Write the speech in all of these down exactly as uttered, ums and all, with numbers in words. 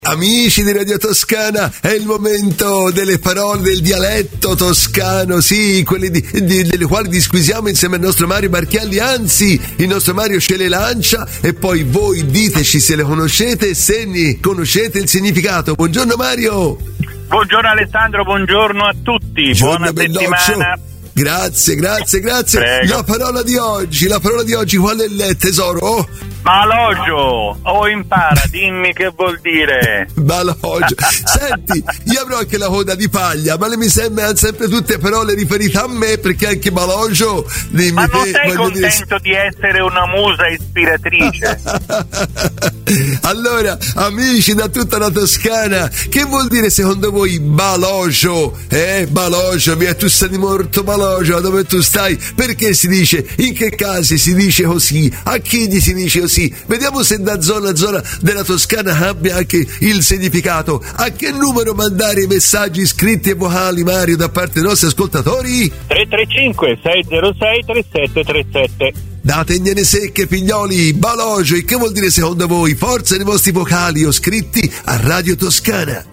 Amici di Radio Toscana, è il momento delle parole del dialetto toscano, sì, quelle di, di, delle quali disquisiamo insieme al nostro Mario Marchialli, anzi, il nostro Mario ce le lancia e poi voi diteci se le conoscete e se ne conoscete il significato. Buongiorno Mario! Buongiorno Alessandro, buongiorno a tutti, Buongiorno, buona settimana. Grazie, grazie, grazie. Prego. La parola di oggi, la parola di oggi qual è il tesoro? Malogio, o impara, dimmi che vuol dire. Malogio. Senti, io avrò anche la coda di paglia, ma le mi sembrano sempre tutte parole riferite a me, perché anche malogio, dimmi. Ma non che, sei contento dire... di essere una musa ispiratrice? Allora, amici da tutta la Toscana, che vuol dire secondo voi malogio? Eh, malogio, mia, tu sei morto malogio, dove tu stai? Perché si dice? In che casi si dice così? A chi gli si dice così? Vediamo se da zona a zona della Toscana abbia anche il significato. A che numero mandare i messaggi scritti e vocali, Mario, da parte dei nostri ascoltatori? tre tre cinque sei zero sei tre sette tre sette. Dategliene secche, figlioli. Malogio, e che vuol dire secondo voi? Forza nei vostri vocali o scritti a Radio Toscana.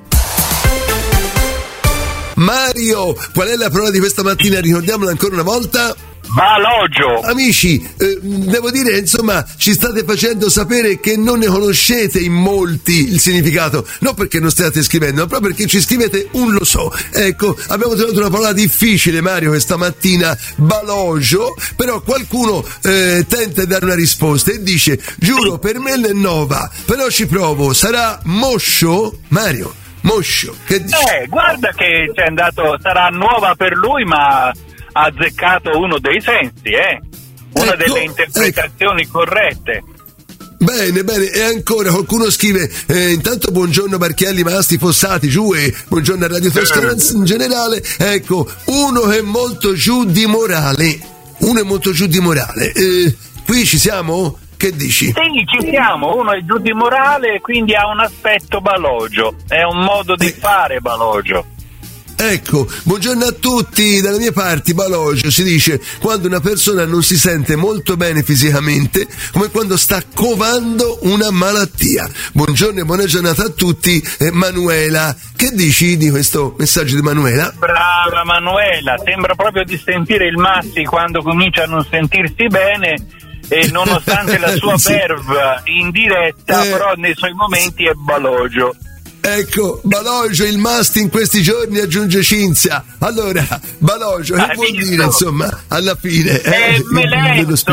Mario, qual è la parola di questa mattina? Ricordiamola ancora una volta. Malogio. Amici, eh, devo dire, insomma, ci state facendo sapere che non ne conoscete in molti il significato, non perché non state scrivendo, ma proprio perché ci scrivete un lo so. Ecco, abbiamo trovato una parola difficile, Mario, questa mattina, balogio, però qualcuno eh, tenta di dare una risposta e dice, giuro, per me è nuova, però ci provo, sarà moscio? Mario, moscio, che dici? Eh, guarda che c'è andato, sarà nuova per lui, ma ha azzeccato uno dei sensi, eh? Una ecco, delle interpretazioni ecco. corrette. Bene, bene, e ancora qualcuno scrive, eh, intanto buongiorno Marchielli, Masti, Fossati, giù e buongiorno a Radio Toscana in generale, ecco, uno è molto giù di morale, uno è molto giù di morale, eh, qui ci siamo? Che dici? Sì, ci siamo, uno è giù di morale, quindi ha un aspetto balogio, è un modo di eh. fare balogio. Ecco, buongiorno a tutti, dalle mie parti balogio si dice quando una persona non si sente molto bene fisicamente, come quando sta covando una malattia. Buongiorno e buona giornata a tutti, eh, Manuela. Che dici di questo messaggio di Manuela? Brava Manuela, sembra proprio di sentire il Massi quando comincia a non sentirsi bene e nonostante la sua sì. verve in diretta, eh. però nei suoi momenti è balogio. Ecco, Balogio, il Masti in questi giorni, aggiunge Cinzia. Allora, Balogio, che Hai vuol visto? dire, insomma, alla fine? È Eh, meletto,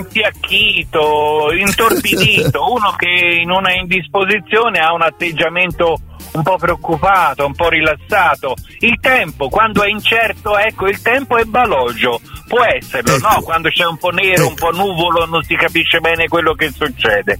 infiacchito, intorpidito, uno che in una indisposizione ha un atteggiamento un po' preoccupato, un po' rilassato. Il tempo, quando è incerto, ecco, il tempo è balogio. Può esserlo, ecco. no? Quando c'è un po' nero, ecco. un po' nuvolo, non si capisce bene quello che succede.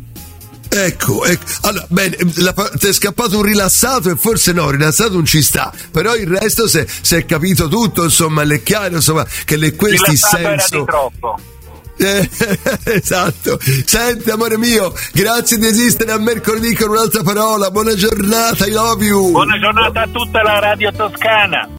Ecco, ecco, allora, bene, ti è scappato un rilassato e forse no, rilassato non ci sta, però il resto si è capito tutto, insomma, è chiaro, insomma, che le, questi rilassato senso... era di troppo. Eh, esatto. Senti, amore mio, grazie di esistere a mercoledì con un'altra parola, buona giornata, I love you. Buona giornata a tutta la Radio Toscana.